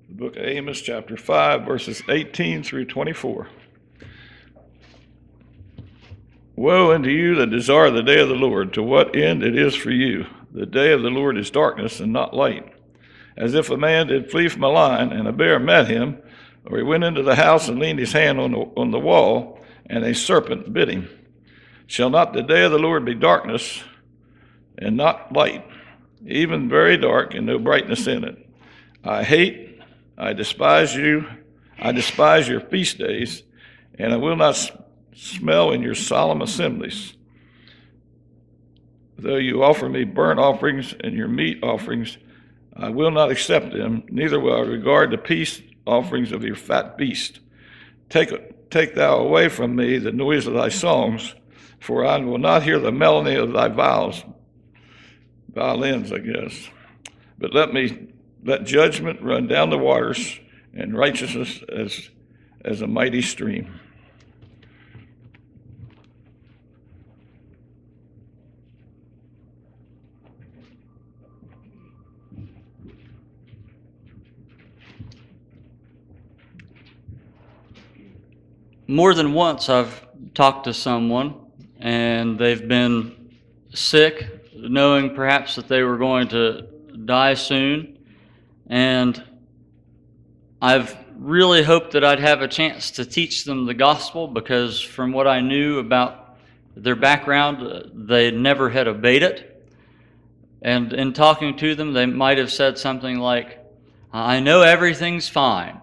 The book of Amos, chapter 5, verses 18 through 24. Woe unto you that desire the day of the Lord, to what end it is for you. The day of the Lord is darkness and not light. As if a man did flee from a lion, and a bear met him, or he went into the house and leaned his hand on the wall, and a serpent bit him. Shall not the day of the Lord be darkness and not light, even very dark and no brightness in it? I despise your feast days, and I will not smell in your solemn assemblies. Though you offer me burnt offerings and your meat offerings, I will not accept them, neither will I regard the peace offerings of your fat beast. Take thou away from me the noise of thy songs, for I will not hear the melody of thy violins, I guess. But let judgment run down the waters, and righteousness as a mighty stream. More than once I've talked to someone and they've been sick, knowing perhaps that they were going to die soon, and I've really hoped that I'd have a chance to teach them the gospel, because from what I knew about their background, they never had obeyed it. And in talking to them, they might have said something like, I know everything's fine.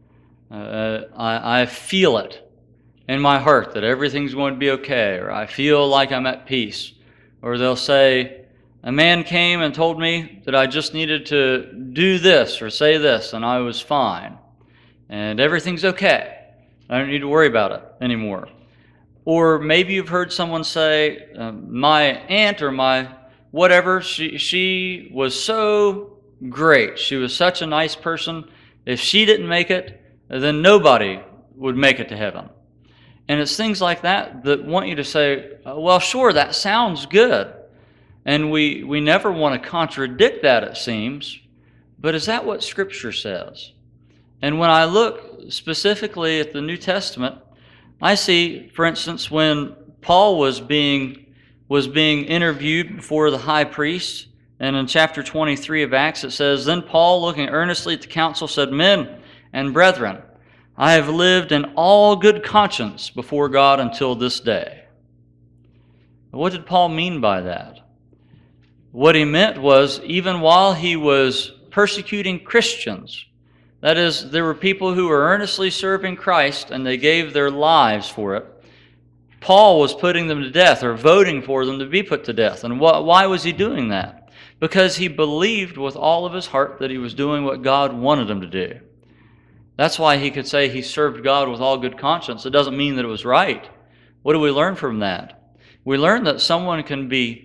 I feel it in my heart that everything's going to be okay, or I feel like I'm at peace. Or they'll say, a man came and told me that I just needed to do this or say this, and I was fine. And everything's okay. I don't need to worry about it anymore. Or maybe you've heard someone say, my aunt or my whatever, she was so great. She was such a nice person. If she didn't make it, then nobody would make it to heaven. And it's things like that that want you to say, well, sure, that sounds good. And we never want to contradict that, it seems. But is that what Scripture says? And when I look specifically at the New Testament, I see, for instance, when Paul was being interviewed before the high priest, and in chapter 23 of Acts it says, Then Paul, looking earnestly at the council, said, Men and brethren, I have lived in all good conscience before God until this day. What did Paul mean by that? What he meant was, even while he was persecuting Christians, that is, there were people who were earnestly serving Christ and they gave their lives for it, Paul was putting them to death or voting for them to be put to death. And why was he doing that? Because he believed with all of his heart that he was doing what God wanted him to do. That's why he could say he served God with all good conscience. It doesn't mean that it was right. What do we learn from that? We learn that someone can be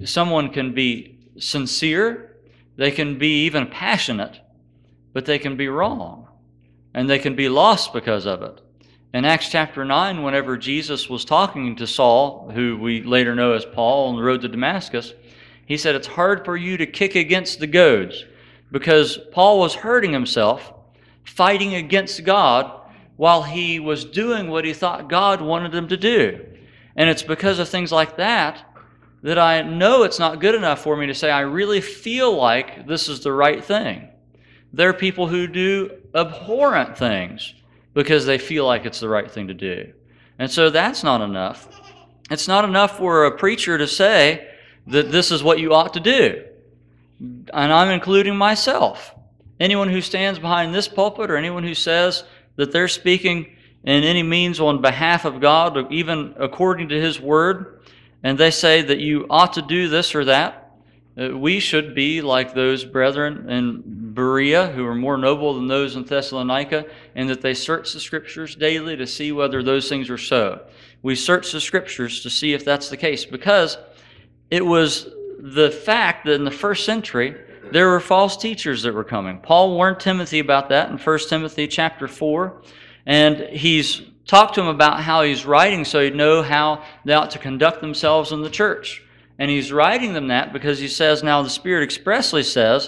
sincere, they can be even passionate, but they can be wrong, and they can be lost because of it. In Acts chapter 9, whenever Jesus was talking to Saul, who we later know as Paul, on the road to Damascus, he said, it's hard for you to kick against the goads, because Paul was hurting himself, fighting against God, while he was doing what he thought God wanted him to do. And it's because of things like that that I know it's not good enough for me to say, I really feel like this is the right thing. There are people who do abhorrent things because they feel like it's the right thing to do. And so that's not enough. It's not enough for a preacher to say that this is what you ought to do. And I'm including myself. Anyone who stands behind this pulpit, or anyone who says that they're speaking in any means on behalf of God, or even according to His Word, and they say that you ought to do this or that, we should be like those brethren in Berea who are more noble than those in Thessalonica, and that they search the Scriptures daily to see whether those things are so. We search the Scriptures to see if that's the case, because it was the fact that in the first century there were false teachers that were coming. Paul warned Timothy about that in 1 Timothy chapter 4, and he's talked to him about how he's writing so he'd know how they ought to conduct themselves in the church. And he's writing them that because he says, now the Spirit expressly says,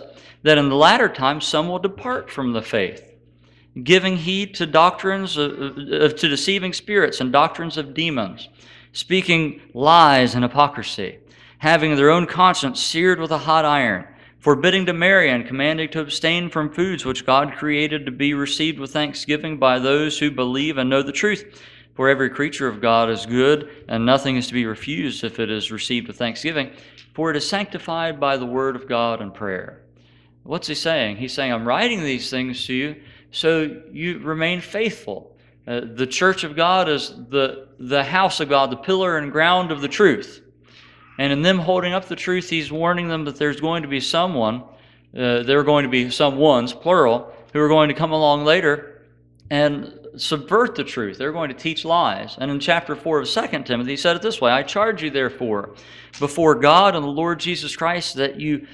that in the latter times some will depart from the faith, giving heed to doctrines to deceiving spirits and doctrines of demons, speaking lies and hypocrisy, having their own conscience seared with a hot iron, forbidding to marry and commanding to abstain from foods which God created to be received with thanksgiving by those who believe and know the truth. For every creature of God is good, and nothing is to be refused if it is received with thanksgiving, for it is sanctified by the word of God and prayer. What's he saying? He's saying, I'm writing these things to you so you remain faithful. The church of God is the house of God, the pillar and ground of the truth. And in them holding up the truth, he's warning them that there's going to be someone, there are going to be some ones, plural, who are going to come along later and subvert the truth. They're going to teach lies. And in chapter 4 of 2 Timothy, he said it this way, I charge you therefore, before God and the Lord Jesus Christ, that you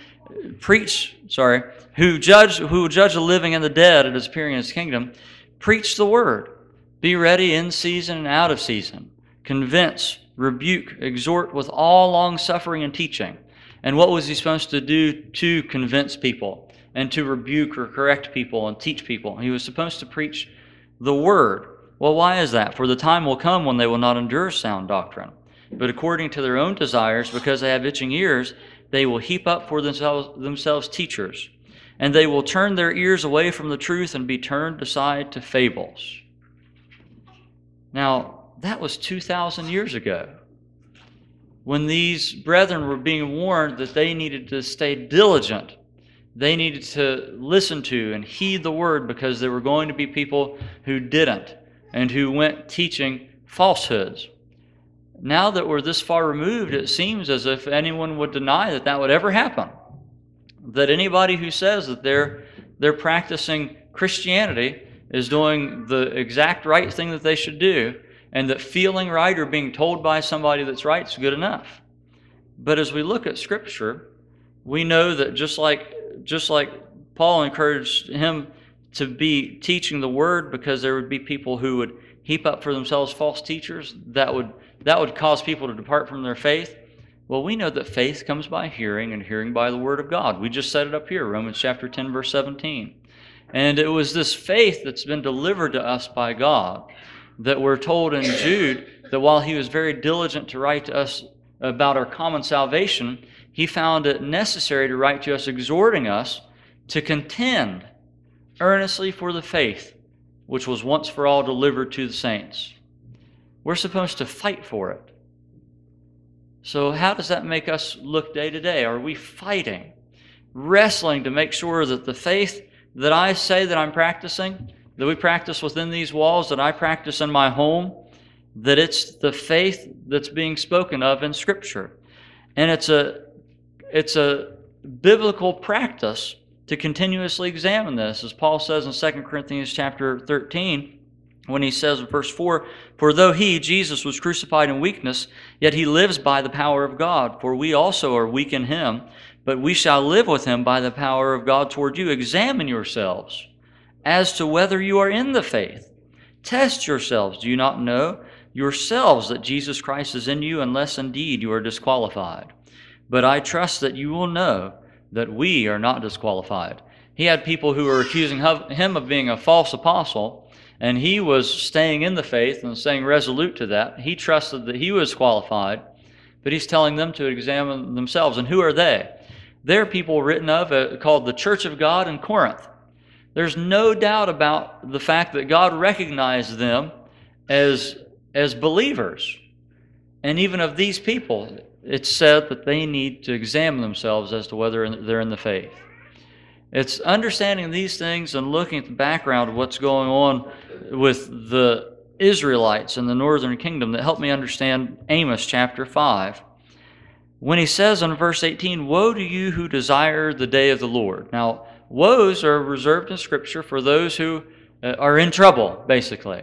who will judge the living and the dead at his appearing in his kingdom, preach the word. Be ready in season and out of season. Convince, rebuke, exhort with all long-suffering and teaching. And what was he supposed to do to convince people and to rebuke or correct people and teach people? He was supposed to preach the word. Well, why is that? For the time will come when they will not endure sound doctrine, but according to their own desires, because they have itching ears, they will heap up for themselves teachers, and they will turn their ears away from the truth and be turned aside to fables. Now, that was 2,000 years ago, when these brethren were being warned that they needed to stay diligent. They needed to listen to and heed the word, because there were going to be people who didn't and who went teaching falsehoods. Now that we're this far removed, it seems as if anyone would deny that that would ever happen. That anybody who says that they're practicing Christianity is doing the exact right thing that they should do, and that feeling right or being told by somebody that's right is good enough. But as we look at Scripture, we know that just like Paul encouraged him to be teaching the word, because there would be people who would heap up for themselves false teachers that would cause people to depart from their faith. Well, we know that faith comes by hearing, and hearing by the word of God. We just said it up here, Romans chapter 10, verse 17. And it was this faith that's been delivered to us by God, that we're told in Jude that while he was very diligent to write to us about our common salvation, he found it necessary to write to us, exhorting us to contend earnestly for the faith which was once for all delivered to the saints. We're supposed to fight for it. So how does that make us look day to day? Are we fighting, wrestling to make sure that the faith that I say that I'm practicing, that we practice within these walls, that I practice in my home, that it's the faith that's being spoken of in Scripture? And it's a biblical practice to continuously examine this, as Paul says in 2 Corinthians chapter 13, when he says in verse 4, For though he, Jesus, was crucified in weakness, yet he lives by the power of God. For we also are weak in him, but we shall live with him by the power of God toward you. Examine yourselves as to whether you are in the faith. Test yourselves. Do you not know yourselves that Jesus Christ is in you, unless indeed you are disqualified? But I trust that you will know that we are not disqualified. He had people who were accusing him of being a false apostle, and he was staying in the faith and staying resolute to that. He trusted that he was qualified, but he's telling them to examine themselves. And who are they? They're people written of called the Church of God in Corinth. There's no doubt about the fact that God recognized them as believers. And even of these people, it's said that they need to examine themselves as to whether they're in the faith. It's understanding these things and looking at the background of what's going on with the Israelites in the northern kingdom that helped me understand Amos chapter 5. When he says in verse 18, Woe to you who desire the day of the Lord. Now, woes are reserved in Scripture for those who are in trouble, basically.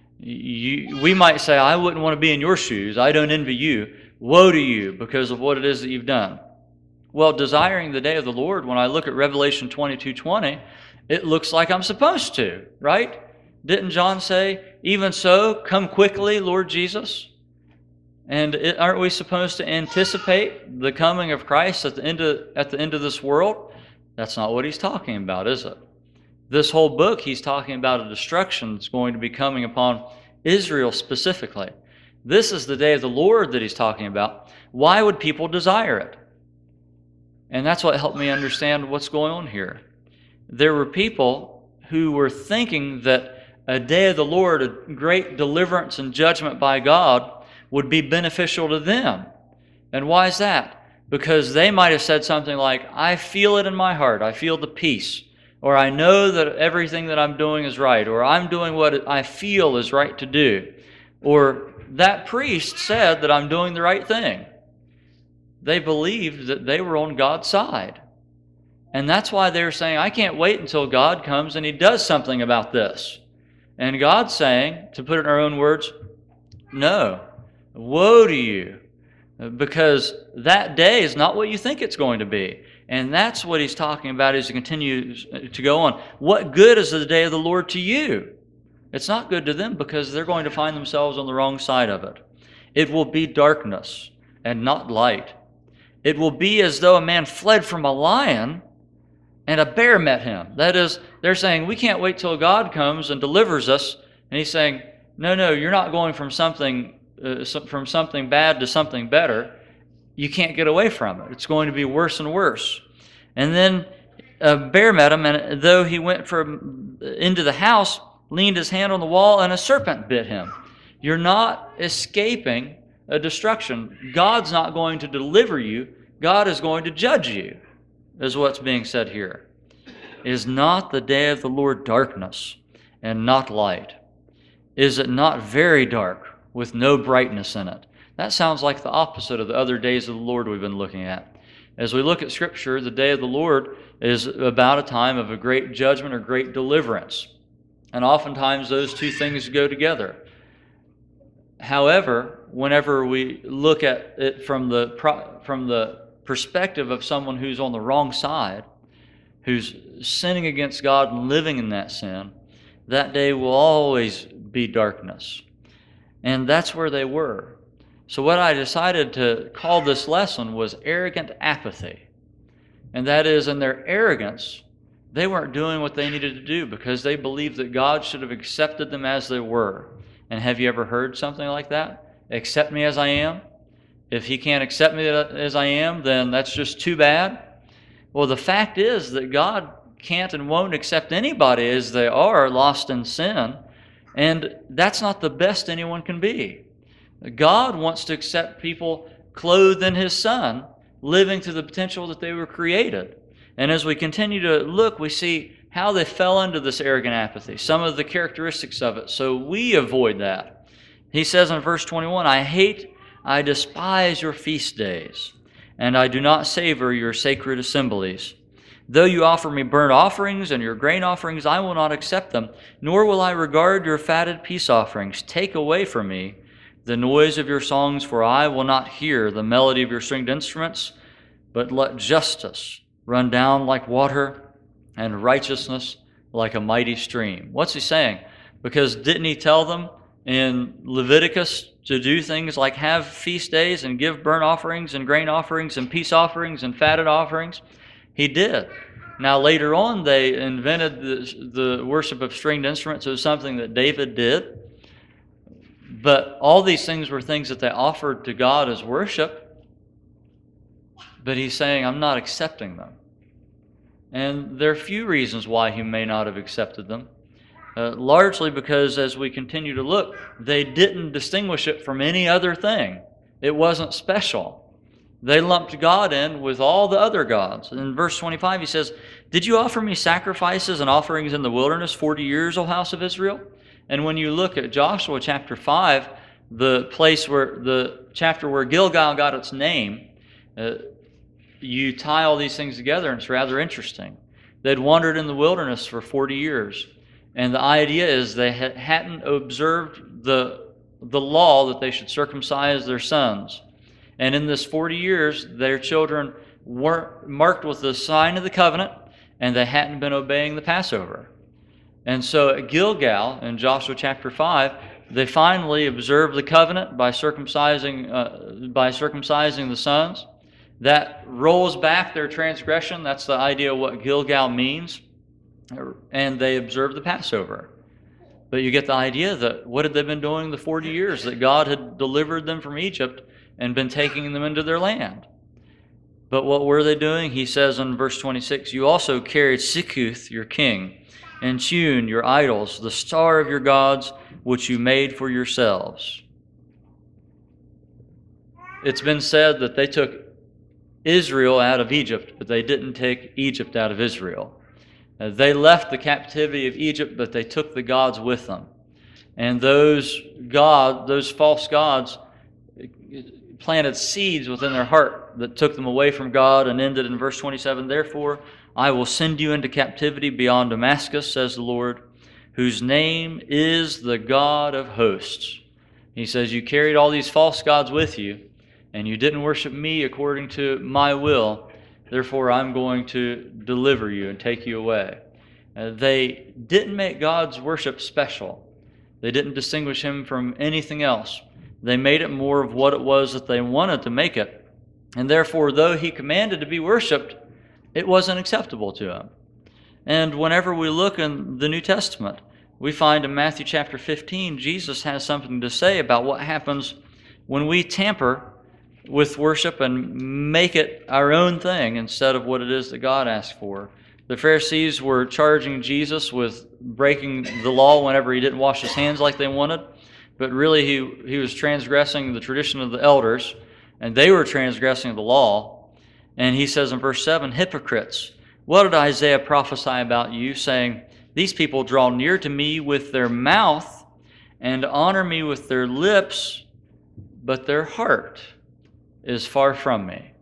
We might say, I wouldn't want to be in your shoes. I don't envy you. Woe to you because of what it is that you've done. Well, desiring the day of the Lord, when I look at Revelation 22:20, it looks like I'm supposed to, right? Didn't John say, even so, come quickly, Lord Jesus? And aren't we supposed to anticipate the coming of Christ at the end of this world? That's not what he's talking about, is it? This whole book, he's talking about a destruction that's going to be coming upon Israel specifically. This is the day of the Lord that he's talking about. Why would people desire it? And that's what helped me understand what's going on here. There were people who were thinking that a day of the Lord, a great deliverance and judgment by God, would be beneficial to them. And why is that? Because they might have said something like, I feel it in my heart, I feel the peace, or I know that everything that I'm doing is right, or I'm doing what I feel is right to do, or that priest said that I'm doing the right thing. They believed that they were on God's side. And that's why they were saying, I can't wait until God comes and he does something about this. And God's saying, to put it in our own words, no, woe to you, because that day is not what you think it's going to be. And that's what he's talking about as he continues to go on. What good is the day of the Lord to you? It's not good to them because they're going to find themselves on the wrong side of it. It will be darkness and not light. It will be as though a man fled from a lion and a bear met him. That is, they're saying, we can't wait till God comes and delivers us. And he's saying, no, you're not going from something bad to something better. You can't get away from it. It's going to be worse and worse. And then a bear met him, and though he went into the house, leaned his hand on the wall, and a serpent bit him. You're not escaping a destruction. God's not going to deliver you. God is going to judge you, is what's being said here. Is not the day of the Lord darkness and not light? Is it not very dark with no brightness in it? That sounds like the opposite of the other days of the Lord we've been looking at. As we look at Scripture, the day of the Lord is about a time of a great judgment or great deliverance. And oftentimes those two things go together. However, whenever we look at it from the perspective of someone who's on the wrong side, who's sinning against God and living in that sin, that day will always be darkness. And that's where they were. So what I decided to call this lesson was arrogant apathy. And that is, in their arrogance, they weren't doing what they needed to do because they believed that God should have accepted them as they were. And have you ever heard something like that? Accept me as I am? If he can't accept me as I am, then that's just too bad. Well, the fact is that God can't and won't accept anybody as they are, lost in sin. And that's not the best anyone can be. God wants to accept people clothed in his Son, living to the potential that they were created. And as we continue to look, we see how they fell into this arrogant apathy, some of the characteristics of it. So we avoid that. He says in verse 21, I despise your feast days, and I do not savor your sacred assemblies. Though you offer me burnt offerings and your grain offerings, I will not accept them, nor will I regard your fatted peace offerings. Take away from me the noise of your songs, for I will not hear the melody of your stringed instruments, but let justice run down like water and righteousness like a mighty stream. What's he saying? Because didn't he tell them in Leviticus to do things like have feast days and give burnt offerings and grain offerings and peace offerings and fatted offerings? He did. Now later on they invented the worship of stringed instruments. It was something that David did. But all these things were things that they offered to God as worship. But he's saying, I'm not accepting them. And there are few reasons why he may not have accepted them. Largely because as we continue to look, they didn't distinguish it from any other thing. It wasn't special. They lumped God in with all the other gods. In verse 25 he says, Did you offer me sacrifices and offerings in the wilderness 40 years, O house of Israel? And when you look at Joshua chapter 5, the chapter where Gilgal got its name, you tie all these things together and it's rather interesting. They'd wandered in the wilderness for 40 years. And the idea is they hadn't observed the law that they should circumcise their sons. And in this 40 years, their children weren't marked with the sign of the covenant, and they hadn't been obeying the Passover. And so at Gilgal, in Joshua chapter 5, they finally observed the covenant by circumcising the sons. that rolls back their transgression. That's the idea of what Gilgal means. And they observe the Passover. But you get the idea that what had they been doing the 40 years that God had delivered them from Egypt and been taking them into their land? But what were they doing? He says in verse 26, you also carried Sikkuth, your king, and Chun, your idols, the star of your gods, which you made for yourselves. It's been said that they took Israel out of Egypt, but they didn't take Egypt out of Israel. They left the captivity of Egypt, but they took the gods with them. And those false gods planted seeds within their heart that took them away from God, and ended in verse 27, therefore I will send you into captivity beyond Damascus, says the Lord, whose name is the God of hosts. He says, you carried all these false gods with you, and you didn't worship me according to my will. Therefore, I'm going to deliver you and take you away. They didn't make God's worship special. They didn't distinguish him from anything else. They made it more of what it was that they wanted to make it. And therefore, though he commanded to be worshiped, it wasn't acceptable to him. And whenever we look in the New Testament, we find in Matthew chapter 15, Jesus has something to say about what happens when we tamper with worship and make it our own thing instead of what it is that God asked for. The Pharisees were charging Jesus with breaking the law whenever he didn't wash his hands like they wanted, but really he was transgressing the tradition of the elders, and they were transgressing the law. And he says in verse 7, hypocrites, what did Isaiah prophesy about you, saying, these people draw near to me with their mouth and honor me with their lips, but their heart is far from me.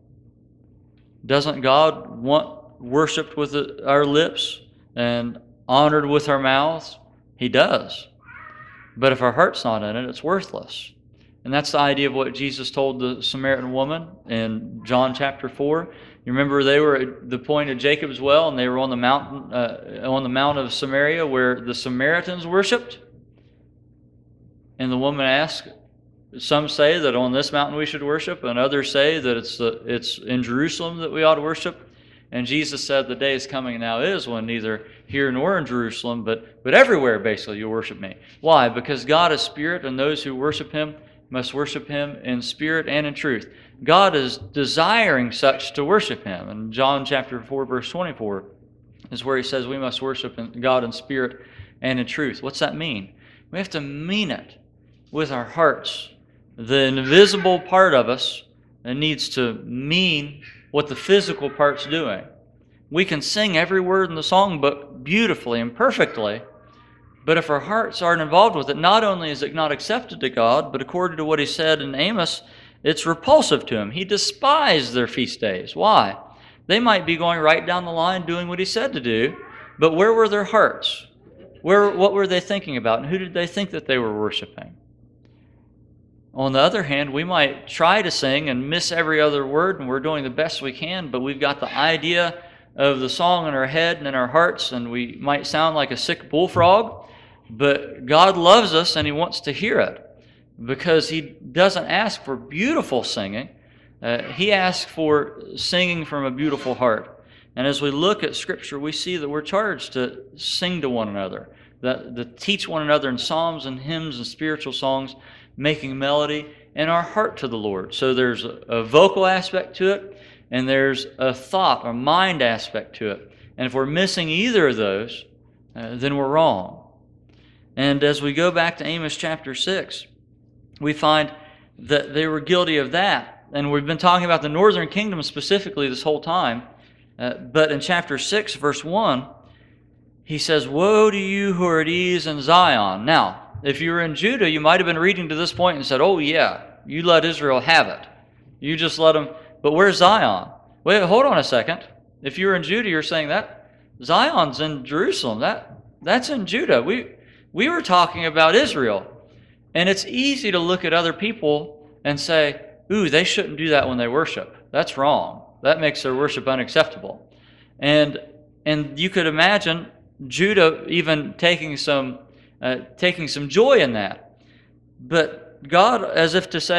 Doesn't God want worshiped with our lips and honored with our mouths? He does. But if our heart's not in it, it's worthless. And that's the idea of what Jesus told the Samaritan woman in John chapter 4. You remember they were at the point of Jacob's well, and they were on the mount of Samaria where the Samaritans worshipped. And the woman asked, some say that on this mountain we should worship, and others say that it's in Jerusalem that we ought to worship. And Jesus said, the day is coming and now is when neither here nor in Jerusalem, but everywhere basically you worship me. Why? Because God is spirit, and those who worship him must worship him in spirit and in truth. God is desiring such to worship him. And John chapter 4, verse 24 is where he says we must worship God in spirit and in truth. What's that mean? We have to mean it with our hearts. The invisible part of us needs to mean what the physical part's doing. We can sing every word in the songbook beautifully and perfectly, but if our hearts aren't involved with it, not only is it not accepted to God, but according to what he said in Amos, it's repulsive to him. He despised their feast days. Why? They might be going right down the line doing what he said to do, but where were their hearts? What were they thinking about, and who did they think that they were worshiping? On the other hand, we might try to sing and miss every other word, and we're doing the best we can, but we've got the idea of the song in our head and in our hearts, and we might sound like a sick bullfrog, but God loves us and he wants to hear it because he doesn't ask for beautiful singing. He asks for singing from a beautiful heart. And as we look at Scripture, we see that we're charged to sing to one another, to teach one another in psalms and hymns and spiritual songs, making melody in our heart to the Lord. So there's a vocal aspect to it, and there's a thought or mind aspect to it. And if we're missing either of those, then we're wrong. And as we go back to Amos chapter 6, we find that they were guilty of that. And we've been talking about the northern kingdom specifically this whole time. But in chapter 6, verse 1, he says, woe to you who are at ease in Zion. Now, if you were in Judah, you might have been reading to this point and said, oh yeah, you let Israel have it. You just let them, but where's Zion? Wait, hold on a second. If you were in Judah, you're saying that Zion's in Jerusalem. That's in Judah. We were talking about Israel. And it's easy to look at other people and say, ooh, they shouldn't do that when they worship. That's wrong. That makes their worship unacceptable. And you could imagine Judah even taking some joy in that. But God, as if to say,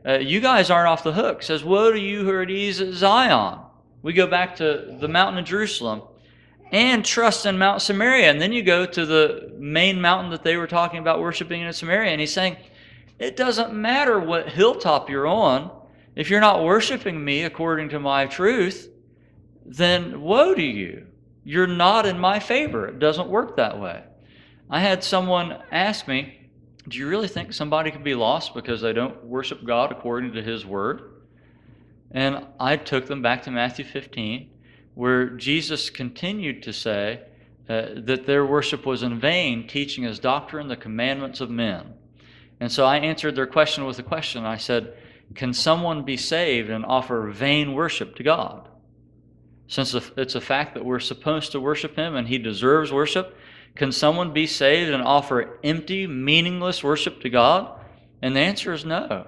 you guys aren't off the hook. It says, woe to you who are at ease at Zion. We go back to the mountain of Jerusalem and trust in Mount Samaria. And then you go to the main mountain that they were talking about worshiping in Samaria. And he's saying, it doesn't matter what hilltop you're on. If you're not worshiping me according to my truth, then woe to you. You're not in my favor. It doesn't work that way. I had someone ask me, do you really think somebody could be lost because they don't worship God according to His Word? And I took them back to Matthew 15, where Jesus continued to say that their worship was in vain, teaching as doctrine the commandments of men. And so I answered their question with a question. I said, can someone be saved and offer vain worship to God? Since it's a fact that we're supposed to worship Him and He deserves worship, can someone be saved and offer empty, meaningless worship to God? And the answer is no.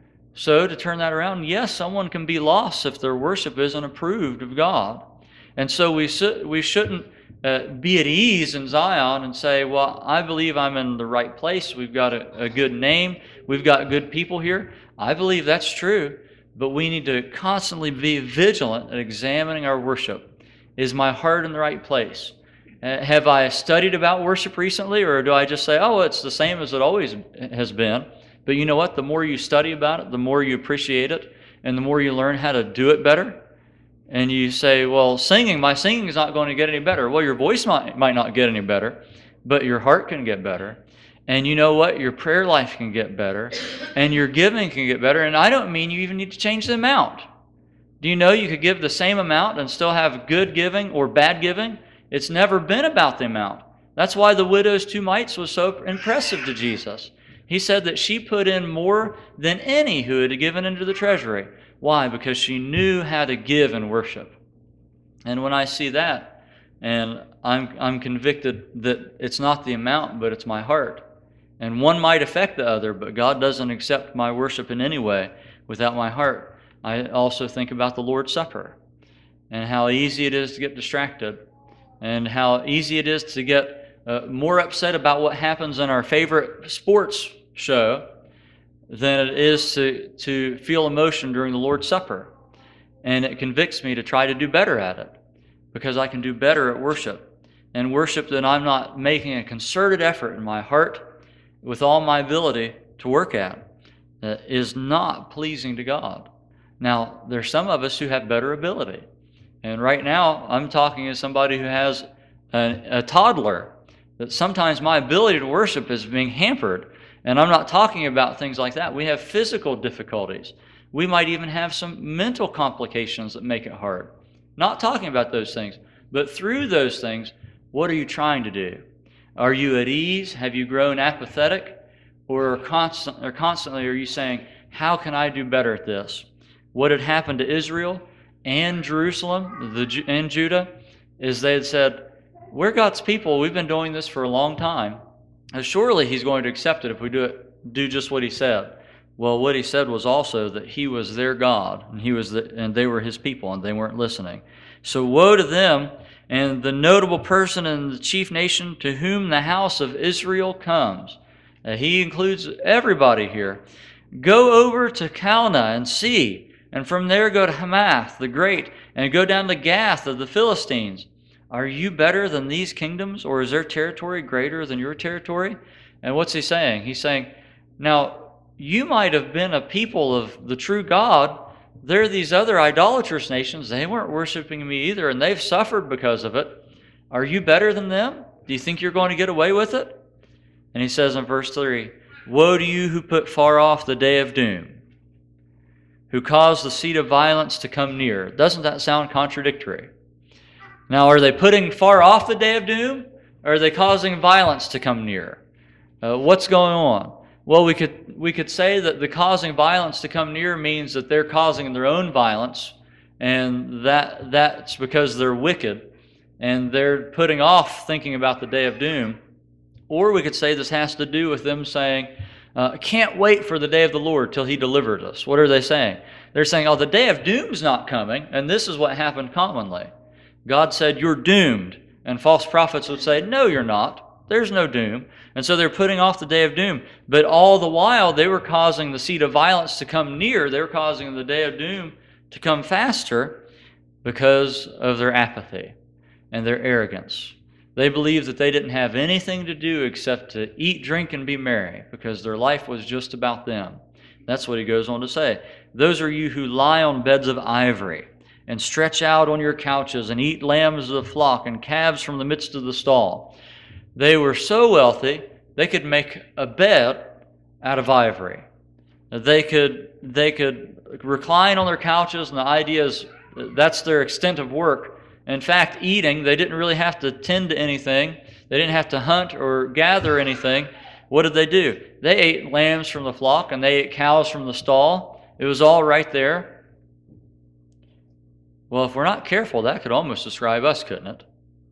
So to turn that around, yes, someone can be lost if their worship isn't approved of God. And so we shouldn't be at ease in Zion and say, well, I believe I'm in the right place. We've got a good name. We've got good people here. I believe that's true. But we need to constantly be vigilant at examining our worship. Is my heart in the right place? Have I studied about worship recently, or do I just say, oh, it's the same as it always has been? But you know what? The more you study about it, the more you appreciate it, and the more you learn how to do it better. And you say, well, my singing is not going to get any better. Well, your voice might not get any better, but your heart can get better. And you know what? Your prayer life can get better, and your giving can get better. And I don't mean you even need to change the amount. Do you know you could give the same amount and still have good giving or bad giving? It's never been about the amount. That's why the widow's 2 mites was so impressive to Jesus. He said that she put in more than any who had given into the treasury. Why? Because she knew how to give and worship. And when I see that, and I'm convicted that it's not the amount, but it's my heart. And one might affect the other, but God doesn't accept my worship in any way without my heart. I also think about the Lord's Supper and how easy it is to get distracted and how easy it is to get more upset about what happens in our favorite sports show than it is to feel emotion during the Lord's Supper. And it convicts me to try to do better at it because I can do better at worship. And worship that I'm not making a concerted effort in my heart with all my ability to work at is not pleasing to God. Now, there's some of us who have better ability. And right now, I'm talking as somebody who has a toddler, that sometimes my ability to worship is being hampered. And I'm not talking about things like that. We have physical difficulties. We might even have some mental complications that make it hard. Not talking about those things. But through those things, what are you trying to do? Are you at ease? Have you grown apathetic? Or constantly are you saying, how can I do better at this? What had happened to Israel and Jerusalem and Judah is they had said, we're God's people. We've been doing this for a long time. Surely He's going to accept it if we do just what He said. Well, what He said was also that He was their God, and they were His people, and they weren't listening. So woe to them, and the notable person in the chief nation to whom the house of Israel comes. He includes everybody here. Go over to Calneh and see, and from there go to Hamath the great, and go down to Gath of the Philistines. Are you better than these kingdoms, or is their territory greater than your territory? And what's he saying? He's saying, now, you might have been a people of the true God. There are these other idolatrous nations. They weren't worshiping me either, and they've suffered because of it. Are you better than them? Do you think you're going to get away with it? And he says in verse 3, woe to you who put far off the day of doom, who cause the seat of violence to come near. Doesn't that sound contradictory? Now, are they putting far off the day of doom, or are they causing violence to come near? What's going on? Well, we could say that the causing violence to come near means that they're causing their own violence, and that's because they're wicked, and they're putting off thinking about the day of doom. Or we could say this has to do with them saying, can't wait for the day of the Lord till He delivered us. What are they saying? They're saying, oh, the day of doom's not coming, and this is what happened commonly. God said, you're doomed. And false prophets would say, no, you're not. There's no doom. And so they're putting off the day of doom. But all the while, they were causing the seed of violence to come near. They were causing the day of doom to come faster because of their apathy and their arrogance. They believed that they didn't have anything to do except to eat, drink, and be merry because their life was just about them. That's what he goes on to say. Those are you who lie on beds of ivory and stretch out on your couches and eat lambs of the flock and calves from the midst of the stall. They were so wealthy, they could make a bed out of ivory. They could recline on their couches, and the idea is that's their extent of work. In fact, eating, they didn't really have to tend to anything. They didn't have to hunt or gather anything. What did they do? They ate lambs from the flock, and they ate cows from the stall. It was all right there. Well, if we're not careful, that could almost describe us, couldn't it?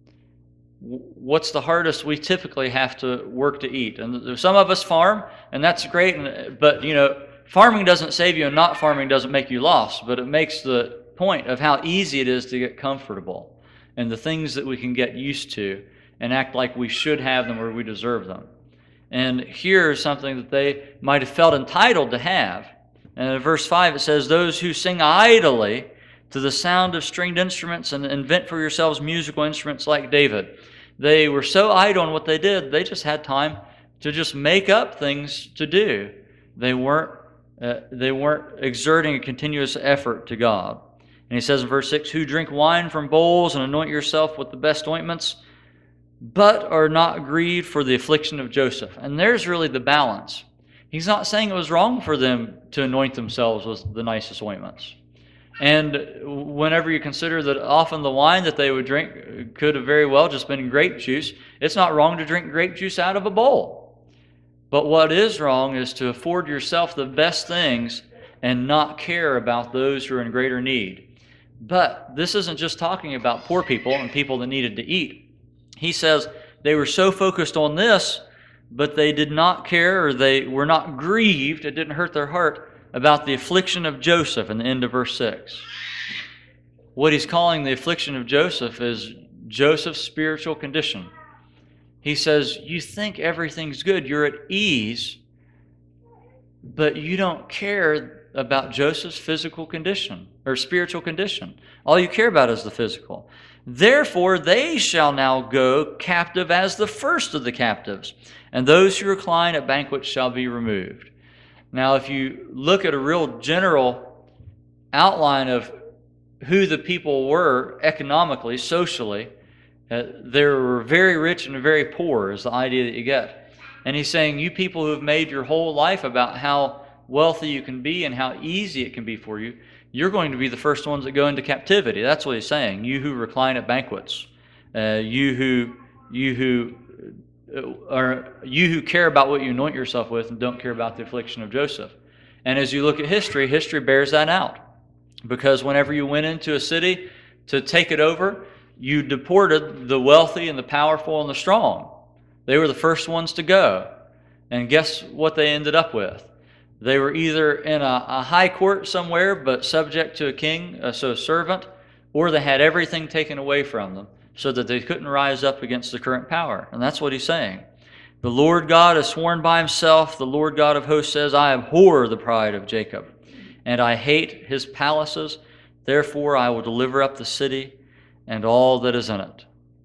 What's the hardest we typically have to work to eat? And some of us farm, and that's great, but farming doesn't save you, and not farming doesn't make you lost, but it makes the point of how easy it is to get comfortable and the things that we can get used to and act like we should have them or we deserve them. And here's something that they might have felt entitled to have. And in verse 5 it says, those who sing idly to the sound of stringed instruments and invent for yourselves musical instruments like David. They were so idle in what they did, they just had time to just make up things to do. They weren't exerting a continuous effort to God. And he says in verse 6, who drink wine from bowls and anoint yourself with the best ointments, but are not grieved for the affliction of Joseph. And there's really the balance. He's not saying it was wrong for them to anoint themselves with the nicest ointments. And whenever you consider that often the wine that they would drink could have very well just been grape juice, it's not wrong to drink grape juice out of a bowl. But what is wrong is to afford yourself the best things and not care about those who are in greater need. But this isn't just talking about poor people and people that needed to eat. He says they were so focused on this, but they did not care, or they were not grieved, it didn't hurt their heart, about the affliction of Joseph in the end of verse 6. What he's calling the affliction of Joseph is Joseph's spiritual condition. He says, you think everything's good, you're at ease, but you don't care about Joseph's physical condition or spiritual condition. All you care about is the physical. Therefore, they shall now go captive as the first of the captives, and those who recline at banquets shall be removed. Now, if you look at a real general outline of who the people were economically, socially, they were very rich and very poor is the idea that you get. And he's saying, you people who have made your whole life about how wealthy you can be and how easy it can be for you, you're going to be the first ones that go into captivity. That's what he's saying. You who recline at banquets, you who care about what you anoint yourself with and don't care about the affliction of Joseph. And as you look at history, history bears that out. Because whenever you went into a city to take it over, you deported the wealthy and the powerful and the strong. They were the first ones to go. And guess what they ended up with? They were either in a high court somewhere but subject to a king, so a servant, or they had everything taken away from them so that they couldn't rise up against the current power. And that's what he's saying. The Lord God has sworn by himself, the Lord God of hosts says, I abhor the pride of Jacob, and I hate his palaces. Therefore I will deliver up the city and all that is in it.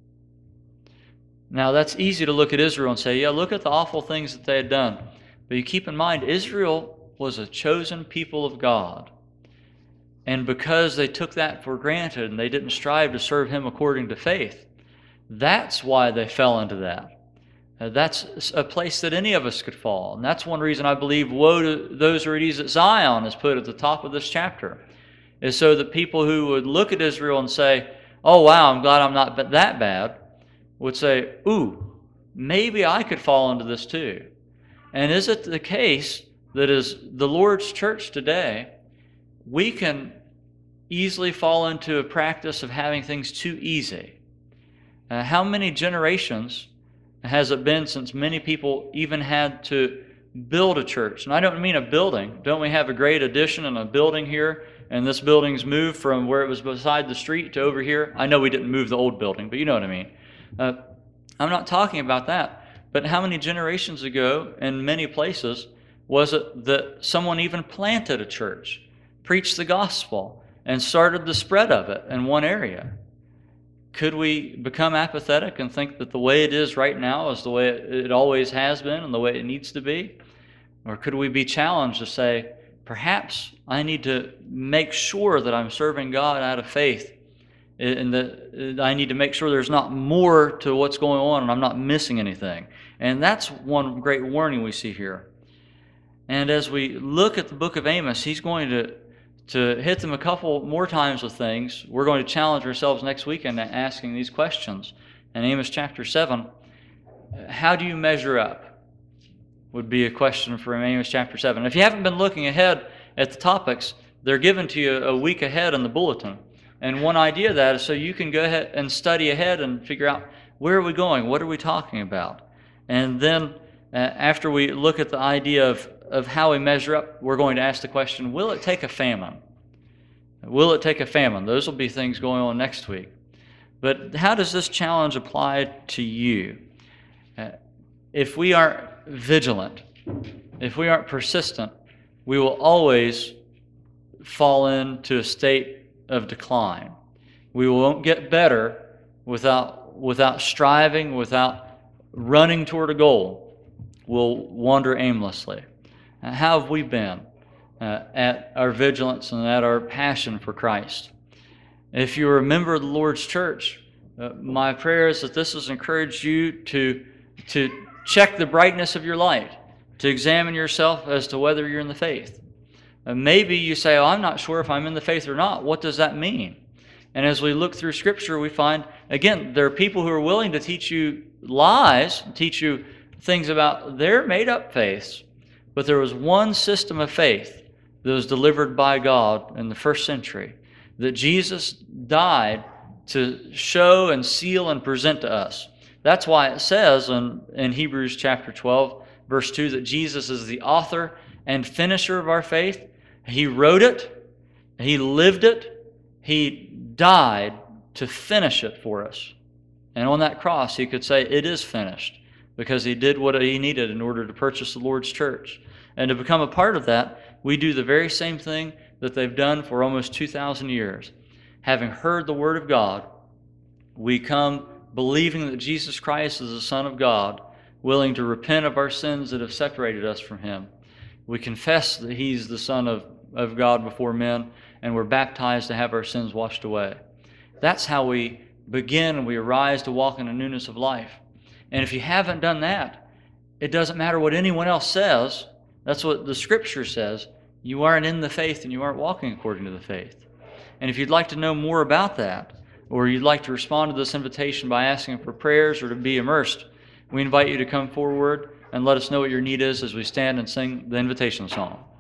Now that's easy to look at Israel and say, yeah, look at the awful things that they had done. But you keep in mind, Israel was a chosen people of God. And because they took that for granted and they didn't strive to serve him according to faith, that's why they fell into that. That's a place that any of us could fall. And that's one reason I believe woe to those who are at ease at Zion is put at the top of this chapter, is so that people who would look at Israel and say, oh wow, I'm glad I'm not that bad, would say, ooh, maybe I could fall into this too. And is it the case that as the Lord's church today, we can easily fall into a practice of having things too easy? How many generations has it been since many people even had to build a church? And I don't mean a building. Don't we have a great addition and a building here? And this building's moved from where it was beside the street to over here. I know we didn't move the old building, but you know what I mean. I'm not talking about that. But how many generations ago in many places was it that someone even planted a church, preached the gospel, and started the spread of it in one area? Could we become apathetic and think that the way it is right now is the way it always has been and the way it needs to be? Or could we be challenged to say, perhaps I need to make sure that I'm serving God out of faith, and that I need to make sure there's not more to what's going on and I'm not missing anything? And that's one great warning we see here. And as we look at the book of Amos, he's going to hit them a couple more times with things. We're going to challenge ourselves next weekend asking these questions. In Amos chapter 7, how do you measure up? Would be a question for Amos chapter 7. If you haven't been looking ahead at the topics, they're given to you a week ahead in the bulletin. And one idea of that is so you can go ahead and study ahead and figure out, where are we going? What are we talking about? And then after we look at the idea of how we measure up, we're going to ask the question, will it take a famine? Will it take a famine? Those will be things going on next week. But how does this challenge apply to you? If we aren't vigilant, if we aren't persistent, we will always fall into a state of decline. We won't get better without striving, without running toward a goal. We'll wander aimlessly. How have we been at our vigilance and at our passion for Christ? If you're a member of the Lord's church, my prayer is that this has encouraged you to check the brightness of your light, to examine yourself as to whether you're in the faith. Maybe you say, I'm not sure if I'm in the faith or not. What does that mean? And as we look through Scripture, we find, again, there are people who are willing to teach you lies, teach you things about their made-up faiths, but there was one system of faith that was delivered by God in the first century, that Jesus died to show and seal and present to us. That's why it says in Hebrews chapter 12, verse 2, that Jesus is the author and finisher of our faith. He wrote it, He lived it, He died to finish it for us. And on that cross, He could say, it is finished, because He did what He needed in order to purchase the Lord's church. And to become a part of that, we do the very same thing that they've done for almost 2,000 years. Having heard the Word of God, we come believing that Jesus Christ is the Son of God, willing to repent of our sins that have separated us from Him. We confess that He's the Son of God before men, and we're baptized to have our sins washed away. That's how we begin and we arise to walk in the newness of life. And if you haven't done that, it doesn't matter what anyone else says. That's what the Scripture says. You aren't in the faith and you aren't walking according to the faith. And if you'd like to know more about that, or you'd like to respond to this invitation by asking for prayers or to be immersed, we invite you to come forward and let us know what your need is as we stand and sing the invitation song.